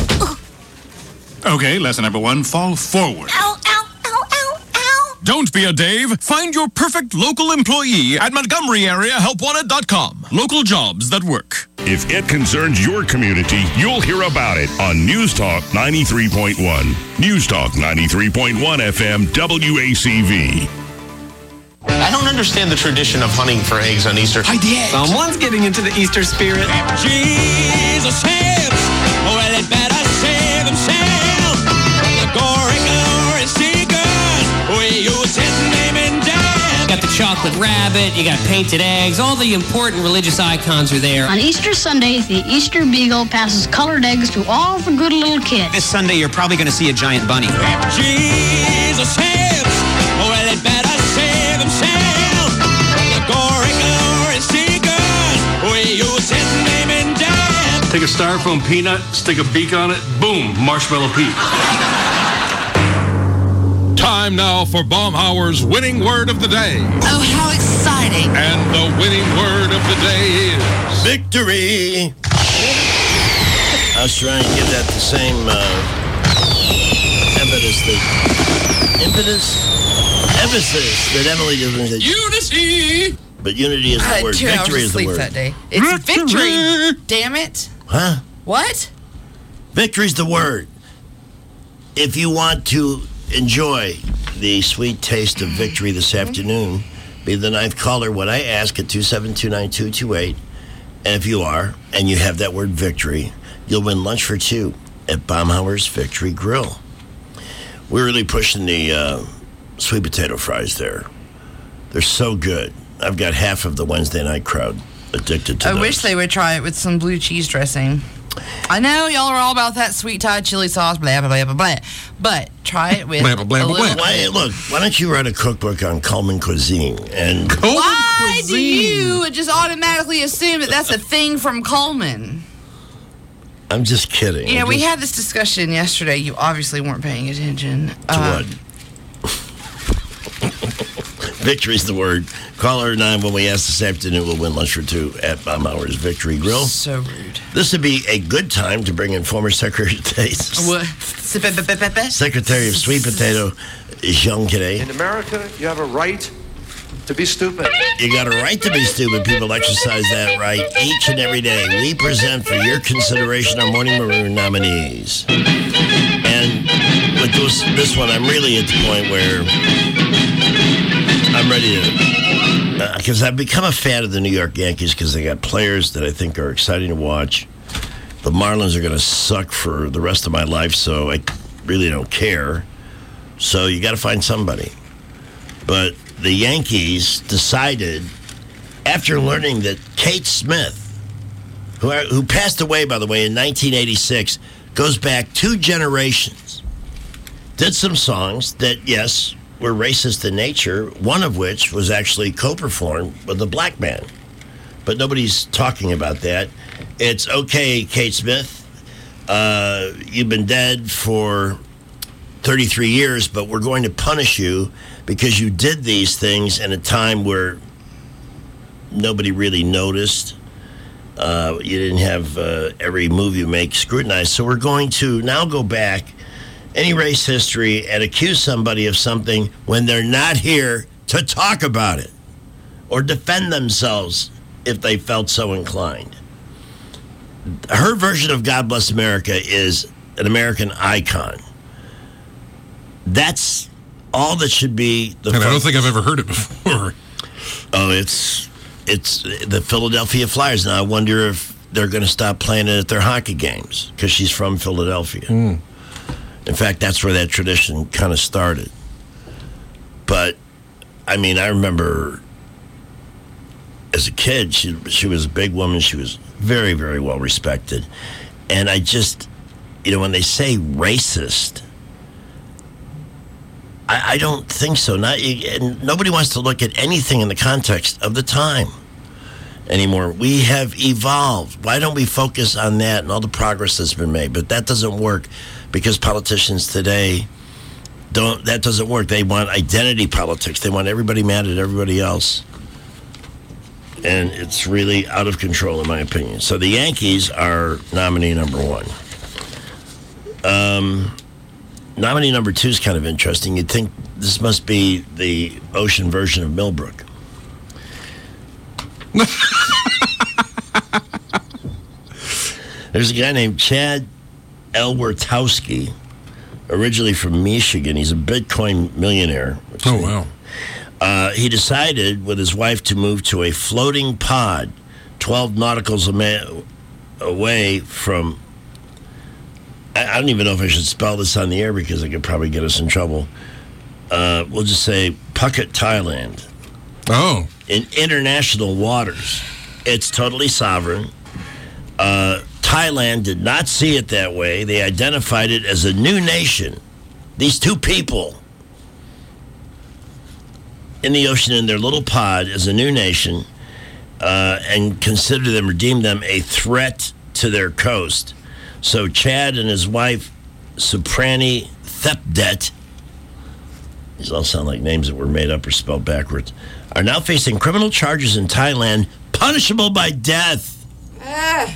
Okay, lesson number one, fall forward. Ow, ow, ow, ow, ow. Don't be a Dave. Find your perfect local employee at Montgomery Area Help Wanted dot com. Local jobs that work. If it concerns your community, you'll hear about it on News Talk ninety-three point one. News Talk ninety-three point one F M W A C V. I don't understand the tradition of hunting for eggs on Easter. I did. Someone's getting into the Easter spirit. Jesus saves, well, it better save themselves. The gory, glory seekers, we use his name in death. You got the chocolate rabbit, you got painted eggs, all the important religious icons are there. On Easter Sunday, the Easter Beagle passes colored eggs to all the good little kids. This Sunday, you're probably going to see a giant bunny. Jesus saves, well, it better save themselves. The gory, glory seekers, we use his name in death. Take Take a styrofoam peanut, stick a beak on it, boom, marshmallow peak. Time now for Baumhauer's winning word of the day. Oh, how exciting. And the winning word of the day is... Victory! I was trying to give that the same uh, impetus that... Impetus? Emphasis that Emily did. Unity! But unity is I the had word. two Victory hours is of the sleep word. that day. It's victory. Damn it. Huh? What? Victory's the word. If you want to enjoy the sweet taste of victory this afternoon, be the ninth caller when I ask at two seven two, nine two two eight. And if you are, and you have that word victory, you'll win lunch for two at Baumhauer's Victory Grill. We're really pushing the uh, sweet potato fries there. They're so good. I've got half of the Wednesday night crowd addicted to I those. wish they would try it with some blue cheese dressing. I know y'all are all about that sweet Thai chili sauce, blah, blah, blah, blah, blah. But try it with Blah, blah, blah, a blah, little... blah. Why, look, why don't you write a cookbook on Coleman cuisine? And Why do you just automatically assume that that's a thing from Coleman? I'm just kidding. Yeah, I'm we just- had this discussion yesterday. You obviously weren't paying attention. To Uh, what? Victory's the word. Caller nine when we ask this afternoon, we'll win lunch for two at Baumhauer's Victory Grill. So rude. This would be a good time to bring in former Secretary of State, What? Secretary of Sweet Potato, Jean Cadet. In America, you have a right to be stupid. You got a right to be stupid. People exercise that right each and every day. We present for your consideration our Morning Maroon nominees. And with this, this one, I'm really at the point where I'm ready to... Because uh, I've become a fan of the New York Yankees because they got players that I think are exciting to watch. The Marlins are going to suck for the rest of my life, so I really don't care. So you got to find somebody. But the Yankees decided, after learning that Kate Smith, who, who passed away, by the way, in nineteen eighty-six, goes back two generations, did some songs that, yes, were racist in nature, one of which was actually co-performed with a black man. But nobody's talking about that. It's okay, Kate Smith. Uh, you've been dead for thirty-three years, but we're going to punish you because you did these things in a time where nobody really noticed. Uh, you didn't have uh, every move you make scrutinized. So we're going to now go back any race history and accuse somebody of something when they're not here to talk about it or defend themselves if they felt so inclined. Her version of God Bless America is an American icon. That's all that should be. The and fun- I don't think I've ever heard it before. Oh, it's it's the Philadelphia Flyers. Now I wonder if they're going to stop playing it at their hockey games because she's from Philadelphia. Mm. In fact, that's where that tradition kind of started. But, I mean, I remember as a kid, she she was a big woman. She was very, very well respected. And I just, you know, when they say racist, I, I don't think so. Not, and nobody wants to look at anything in the context of the time anymore. We have evolved. Why don't we focus on that and all the progress that's been made? But that doesn't work because politicians today don't. That doesn't work. They want identity politics. They want everybody mad at everybody else. And it's really out of control, in my opinion. So the Yankees are nominee number one. Um, nominee number two is kind of interesting. You'd think this must be the ocean version of Millbrook. There's a guy named Chad Elwertowski, originally from Michigan. He's a Bitcoin millionaire. Oh, wow. Uh, he decided with his wife to move to a floating pod twelve nauticals away from, I, I don't even know if I should spell this on the air because it could probably get us in trouble. Uh, we'll just say Phuket, Thailand. Oh. In international waters. It's totally sovereign. Uh, Thailand did not see it that way. They identified it as a new nation. These two people in the ocean in their little pod as a new nation uh, and consider them or deem them a threat to their coast. So Chad and his wife, Suprani Thepdet, these all sound like names that were made up or spelled backwards, are now facing criminal charges in Thailand, punishable by death. Ah.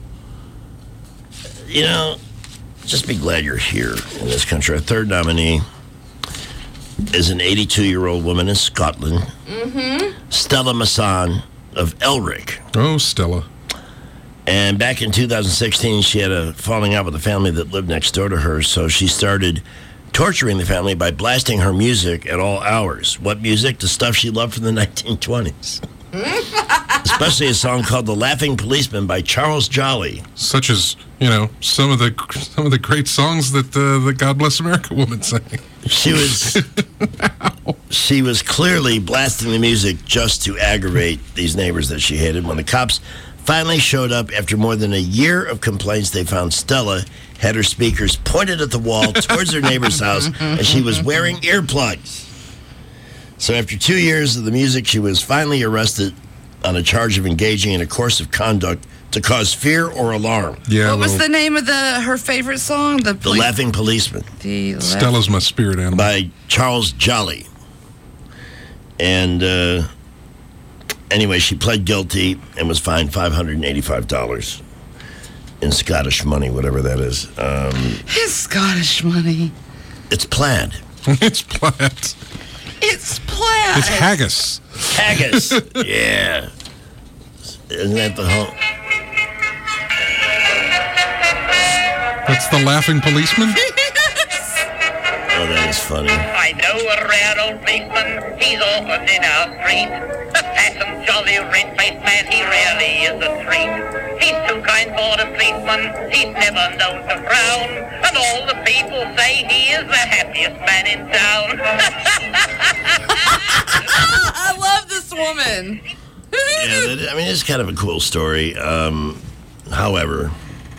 You know, just be glad you're here in this country. Our third nominee is an eighty-two-year-old woman in Scotland, Mm-hmm. Stella Masson of Elric. Oh, Stella. And back in two thousand sixteen, she had a falling out with a family that lived next door to her, so she started torturing the family by blasting her music at all hours. What music? The stuff she loved from the nineteen twenties. Especially a song called "The Laughing Policeman" by Charles Jolly. Such as, you know, some of the some of the great songs that uh, the God Bless America woman sang. She was she was clearly blasting the music just to aggravate these neighbors that she hated. When the cops finally showed up after more than a year of complaints, they found Stella had her speakers pointed at the wall towards her neighbor's house, and she was wearing earplugs. So after two years of the music, she was finally arrested on a charge of engaging in a course of conduct to cause fear or alarm. Yeah. What was the name of the her favorite song? The, The Laughing Policeman. The Stella's my spirit animal. By Charles Jolly. And uh, anyway, she pled guilty and was fined five hundred eighty-five dollars in Scottish money, whatever that is. Um, It's Scottish money. it's plaid. It's plaid. It's plaid. It's haggis. Haggis. Yeah. Isn't that the whole... That's the Laughing Policeman? Oh, that is funny. I know a rare old policeman, he's often in our street. A fat and jolly red-faced man, he really is a treat. He's too kind for a policeman, he's never known to frown. And all the people say he is the happiest man in town. I love this woman. Yeah, that, I mean, it's kind of a cool story. Um, however,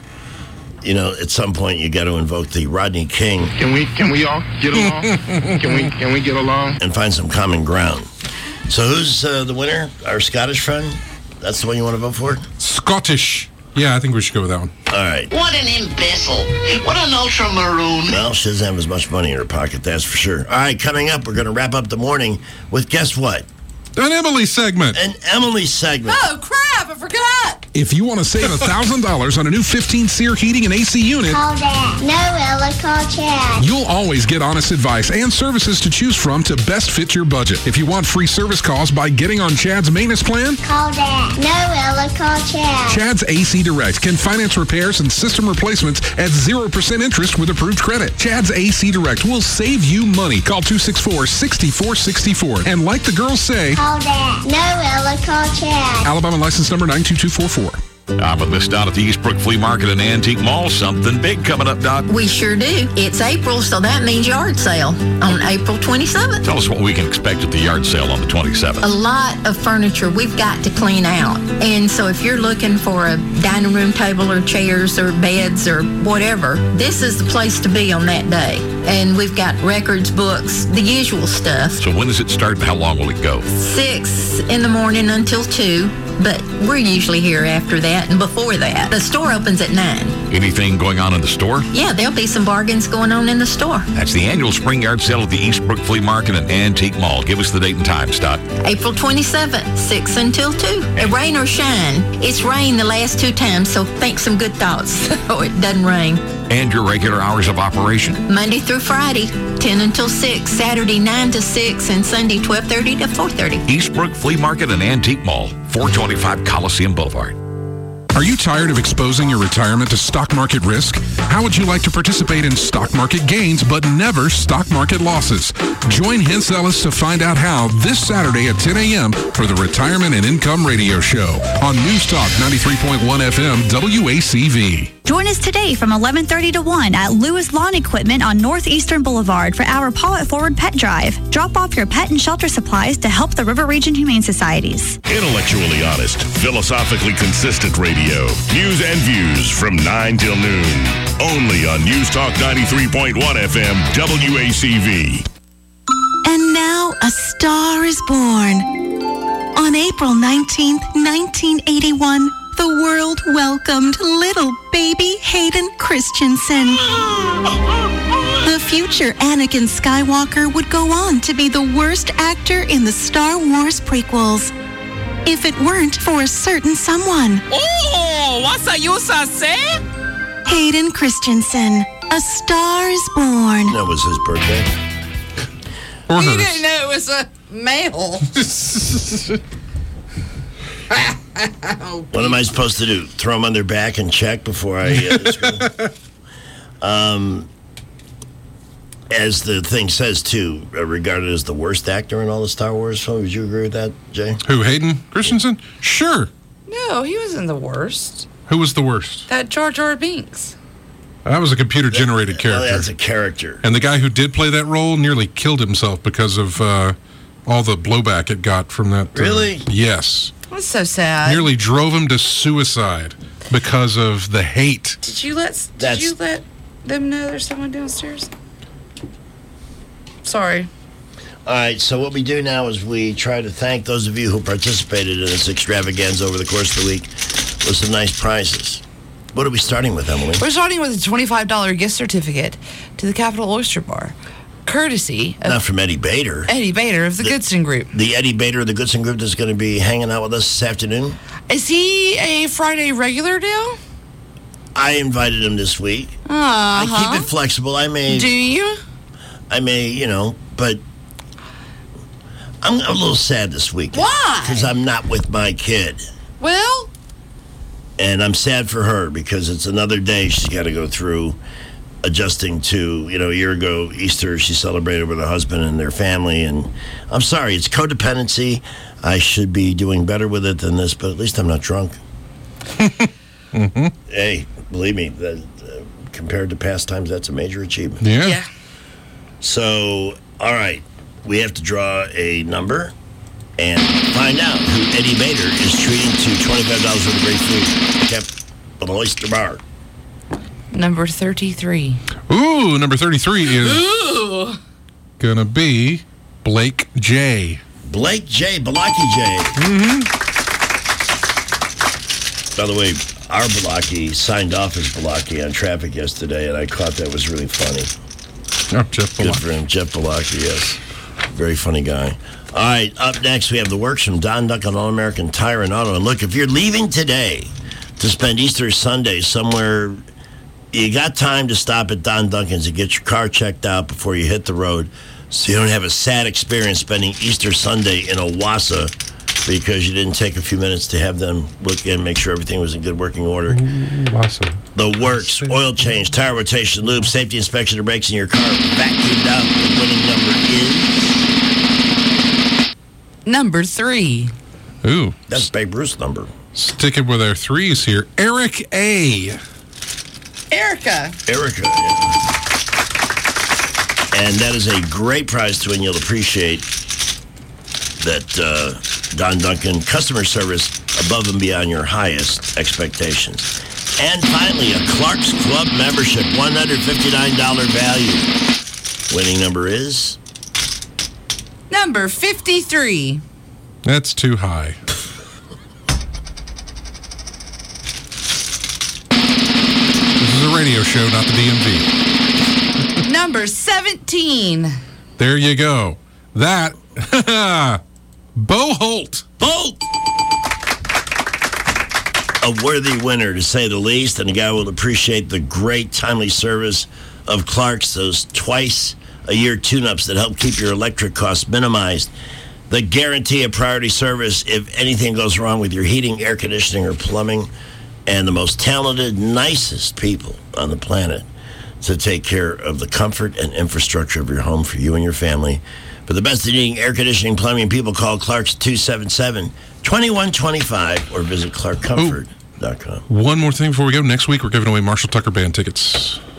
you know, at some point you got to invoke the Rodney King. Can we can we all get along? can we can we get along? And find some common ground. So who's uh, the winner? Our Scottish friend? That's the one you want to vote for? Scottish. Yeah, I think we should go with that one. All right. What an imbecile. What an ultramaroon. Well, she doesn't have as much money in her pocket, that's for sure. All right, coming up, we're going to wrap up the morning with, guess what? An Emily segment. An Emily segment. Oh, crap, I forgot. If you want to save one thousand dollars on a new fifteen SEER heating and A C unit, Call Dad. No, Ella, call Chad. you'll always get honest advice and services to choose from to best fit your budget. If you want free service calls by getting on Chad's maintenance plan, Call Dad. No, Ella, call Chad. Chad's A C Direct can finance repairs and system replacements at zero percent interest with approved credit. Chad's A C Direct will save you money. Call two six four, six four six four. And like the girls say, Call Dad. No, Ella, call Chad. Alabama license number nine two two four four. I'm with Miss Dot at the Eastbrook Flea Market and Antique Mall. Something big coming up, Dot. We sure do. It's April, so that means yard sale on April twenty-seventh. Tell us what we can expect at the yard sale on the twenty-seventh. A lot of furniture we've got to clean out. And so if you're looking for a dining room table or chairs or beds or whatever, this is the place to be on that day. And we've got records, books, the usual stuff. So when does it start and how long will it go? Six in the morning until two, but we're usually here after that and before that. The store opens at nine. Anything going on in the store? Yeah, there'll be some bargains going on in the store. That's the annual spring yard sale at the Eastbrook Flea Market and Antique Mall. Give us the date and time, Stott. April twenty-seventh, six until two. Rain or shine. It's rained the last two times, so think some good thoughts so it doesn't rain. And your regular hours of operation? Monday through Friday, ten until six. Saturday, nine to six. And Sunday, twelve thirty to four thirty. Eastbrook Flea Market and Antique Mall, four twenty-five Coliseum Boulevard. Are you tired of exposing your retirement to stock market risk? How would you like to participate in stock market gains but never stock market losses? Join Hens Ellis to find out how this Saturday at ten a.m. for the Retirement and Income Radio Show on News Talk ninety-three point one F M W A C V. Join us today from eleven thirty to one at Lewis Lawn Equipment on Northeastern Boulevard for our Paw It Forward Pet Drive. Drop off your pet and shelter supplies to help the River Region Humane Societies. Intellectually honest, philosophically consistent radio. News and views from nine till noon. Only on News Talk ninety-three point one F M W A C V. And now a star is born. On April nineteenth, nineteen eighty-one, the world welcomed little baby Hayden Christensen. The future Anakin Skywalker would go on to be the worst actor in the Star Wars prequels, if it weren't for a certain someone. Oh, what's that you say? Hayden Christensen, A Star is Born. That was his birthday. Or you didn't know it was a male. What am I supposed to do? Throw them on their back and check before I uh, screw? Um, as the thing says, too, uh, regarded as the worst actor in all the Star Wars films. Would you agree with that, Jay? Who, Hayden Christensen? Sure. No, he wasn't the worst. Who was the worst? That Jar Jar Binks. That was a computer-generated That- character. well, that's a character. And the guy who did play that role nearly killed himself because of uh, all the blowback it got from that. Uh, Really? Yes. That's so sad. Nearly drove him to suicide because of the hate. Did you let Did That's- you let them know there's someone downstairs? Sorry. All right, so what we do now is we try to thank those of you who participated in this extravaganza over the course of the week with some nice prizes. What are we starting with, Emily? We're starting with a twenty-five dollars gift certificate to the Capitol Oyster Bar, courtesy of Not from Eddie Bader. Eddie Bader of the, Goodson Group. The Eddie Bader of the Goodson Group that's going to be hanging out with us this afternoon. Is he a Friday regular deal? I invited him this week. Uh-huh. I keep it flexible. I may... Do you? I may, you know, but I'm a little sad this week. Why? Because I'm not with my kid. Well, And I'm sad for her because it's another day she's got to go through adjusting to, you know, a year ago, Easter, she celebrated with her husband and their family. And I'm sorry, it's codependency. I should be doing better with it than this, but at least I'm not drunk. Mm-hmm. Hey, believe me, that, uh, compared to past times, that's a major achievement. Yeah. yeah. So, all right, we have to draw a number and find out who Eddie Bader is treating to twenty-five dollars worth of great food kept at the Oyster Bar. Number thirty-three. Ooh, number thirty-three is Ooh. going to be Blake J. Blake J. Balaki J. Mm-hmm. By the way, our Balaki signed off as Balaki on traffic yesterday, and I caught that was really funny. Oh, Jeff Good Balaki. for him. Jeff Balaki, yes. Very funny guy. All right, up next, we have the works from Don Duncan All-American Tire and Auto. And look, if you're leaving today to spend Easter Sunday somewhere, you got time to stop at Don Duncan's and get your car checked out before you hit the road so you don't have a sad experience spending Easter Sunday in Owasso because you didn't take a few minutes to have them look in, make sure everything was in good working order. Awesome. The works, oil change, tire rotation, lube, safety inspection of brakes in your car, vacuumed out. The winning number is... Number three. Ooh. That's Babe Ruth's number. Sticking with our threes here. Eric A. Erica. Erica. Yeah. And that is a great prize to win. You'll appreciate that uh, Don Duncan customer service above and beyond your highest expectations. And finally, a Clark's Club membership, one hundred fifty-nine dollars value. Winning number is... Number fifty-three. That's too high. This is a radio show, not the D M V. Number seventeen. There you go. That, Bo Holt. Bolt! A worthy winner, to say the least, and a guy will appreciate the great timely service of Clark's, those twice-a-year tune-ups that help keep your electric costs minimized. The guarantee of priority service if anything goes wrong with your heating, air conditioning, or plumbing, and the most talented, nicest people on the planet to take care of the comfort and infrastructure of your home for you and your family. For the best in heating, air conditioning, plumbing, people call Clark's two seven seven, two one two five or visit clark comfort dot com. One more thing before we go. Next week, we're giving away Marshall Tucker Band tickets.